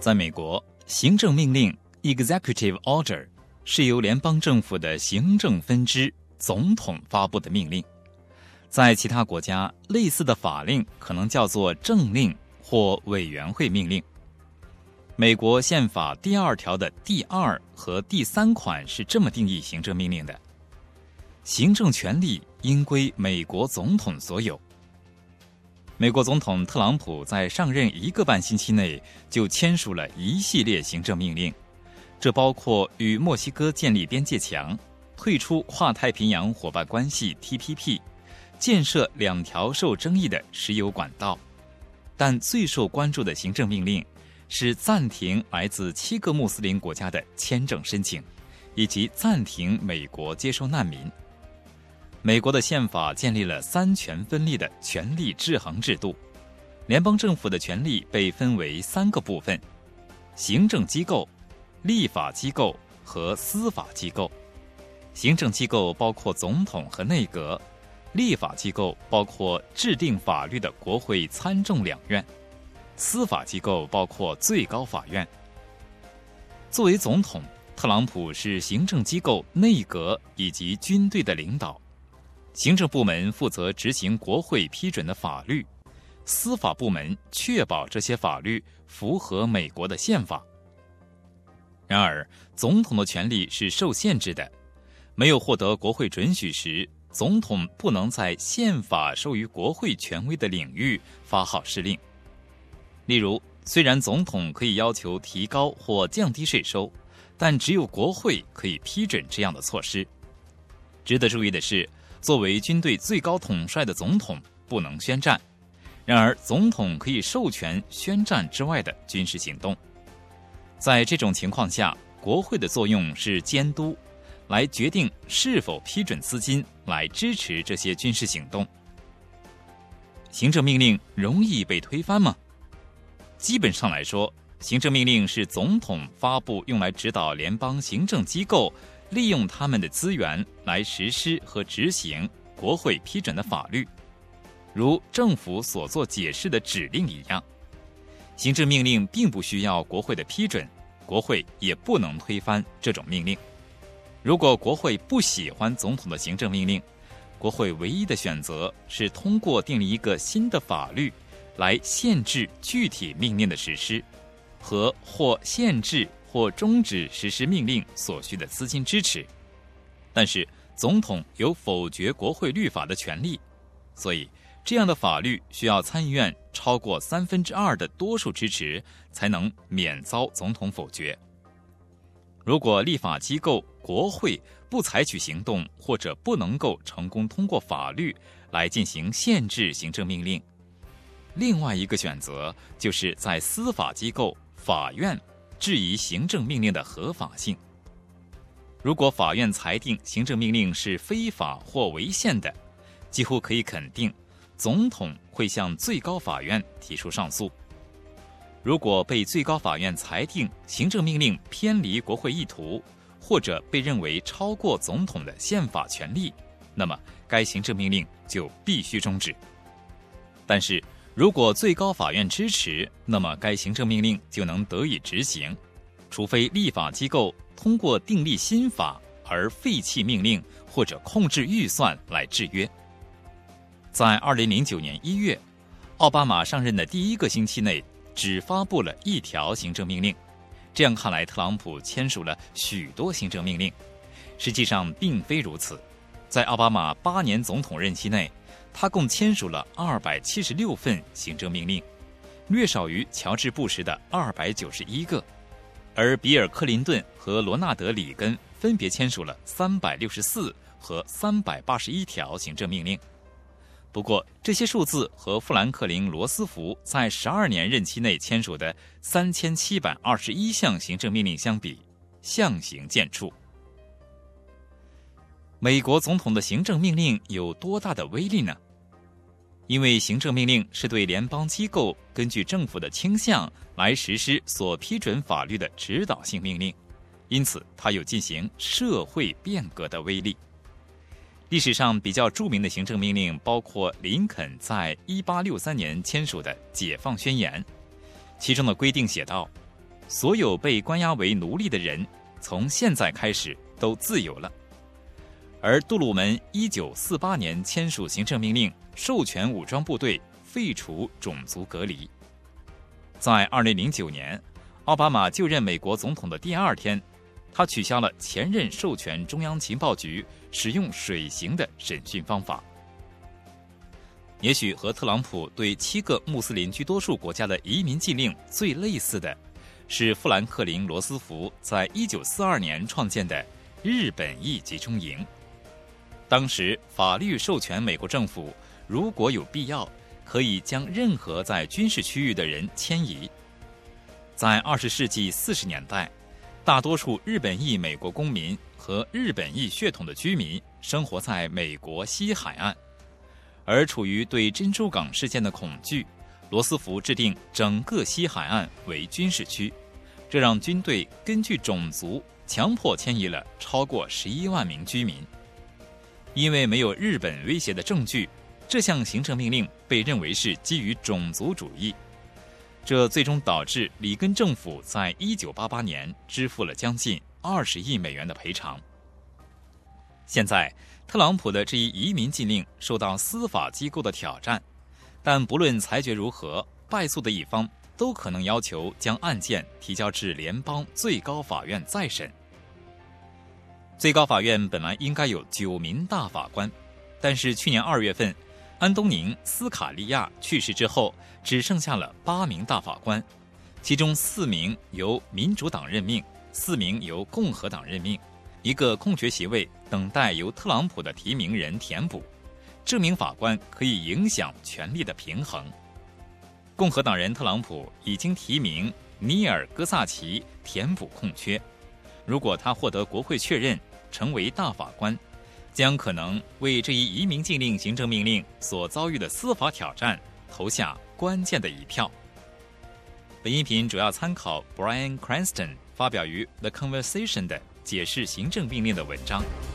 在美国，行政命令 Executive Order 是由联邦政府的行政分支总统发布的命令。在其他国家，类似的法令可能叫做政令或委员会命令。美国宪法第2条的第2和第3款是这么定义行政命令的：行政权力应归美国总统所有。美国总统特朗普在上任1个半星期内就签署了一系列行政命令，这包括与墨西哥建立边界墙、退出跨太平洋伙伴关系 TPP、建设2条受争议的石油管道。但最受关注的行政命令是暂停来自7个穆斯林国家的签证申请，以及暂停美国接收难民。美国的宪法建立了3权分立的权力制衡制度，联邦政府的权力被分为3个部分：行政机构、立法机构和司法机构。行政机构包括总统和内阁，立法机构包括制定法律的国会参众两院，司法机构包括最高法院。作为总统，特朗普是行政机构、内阁以及军队的领导。行政部门负责执行国会批准的法律，司法部门确保这些法律符合美国的宪法。然而，总统的权力是受限制的，没有获得国会准许时，总统不能在宪法授予国会权威的领域发号施令。例如，虽然总统可以要求提高或降低税收，但只有国会可以批准这样的措施。值得注意的是，作为军队最高统帅的总统不能宣战，然而总统可以授权宣战之外的军事行动。在这种情况下，国会的作用是监督，来决定是否批准资金来支持这些军事行动。行政命令容易被推翻吗？基本上来说，行政命令是总统发布用来指导联邦行政机构利用他们的资源来实施和执行国会批准的法律，如政府所做解释的指令一样。行政命令并不需要国会的批准，国会也不能推翻这种命令。如果国会不喜欢总统的行政命令，国会唯一的选择是通过订立一个新的法律来限制具体命令的实施，和或限制或终止实施命令所需的资金支持。但是总统有否决国会律法的权利，所以这样的法律需要参议院超过2/3的多数支持才能免遭总统否决。如果立法机构国会不采取行动，或者不能够成功通过法律来进行限制行政命令，另外一个选择就是在司法机构法院质疑行政命令的合法性。如果法院裁定行政命令是非法或违宪的，几乎可以肯定总统会向最高法院提出上诉。如果被最高法院裁定行政命令偏离国会意图，或者被认为超过总统的宪法权利，那么该行政命令就必须终止。但是如果最高法院支持，那么该行政命令就能得以执行，除非立法机构通过订立新法而废弃命令或者控制预算来制约。在2009年1月，奥巴马上任的第1个星期内只发布了1条行政命令。这样看来，特朗普签署了许多行政命令。实际上并非如此，在奥巴马8年总统任期内，他共签署了276份行政命令，略少于乔治·布什的291个，而比尔·克林顿和罗纳德·里根分别签署了364和381条行政命令。不过，这些数字和富兰克林·罗斯福在12年任期内签署的3721项行政命令相比，相形见绌。美国总统的行政命令有多大的威力呢？因为行政命令是对联邦机构根据政府的倾向来实施所批准法律的指导性命令，因此它有进行社会变革的威力。历史上比较著名的行政命令包括林肯在1863年签署的《解放宣言》，其中的规定写道： 所有被关押为奴隶的人从现在开始都自由了。而杜鲁门1948年签署行政命令，授权武装部队废除种族隔离。在2009年，奥巴马就任美国总统的第2天，他取消了前任授权中央情报局使用水刑的审讯方法。也许和特朗普对7个穆斯林居多数国家的移民禁令最类似的是富兰克林·罗斯福在1942年创建的日本裔集中营。当时法律授权美国政府如果有必要，可以将任何在军事区域的人迁移。在20世纪40年代，大多数日本裔美国公民和日本裔血统的居民生活在美国西海岸，而处于对珍珠港事件的恐惧，罗斯福制定整个西海岸为军事区，这让军队根据种族强迫迁移了超过11万名居民。因为没有日本威胁的证据，这项行政命令被认为是基于种族主义，这最终导致里根政府在1988年支付了将近20亿美元的赔偿。现在特朗普的这一移民禁令受到司法机构的挑战，但不论裁决如何，败诉的一方都可能要求将案件提交至联邦最高法院再审。最高法院本来应该有9名大法官，但是去年2月份安东宁·斯卡利亚去世之后，只剩下了8名大法官，其中4名由民主党任命，4名由共和党任命，1个空缺席位等待由特朗普的提名人填补。这名法官可以影响权力的平衡。共和党人特朗普已经提名尼尔·戈萨奇填补空缺，如果他获得国会确认成为大法官，将可能为这一移民禁令行政命令所遭遇的司法挑战投下关键的一票。本音频主要参考 Bryan Cranston 发表于 The Conversation 的解释行政命令的文章。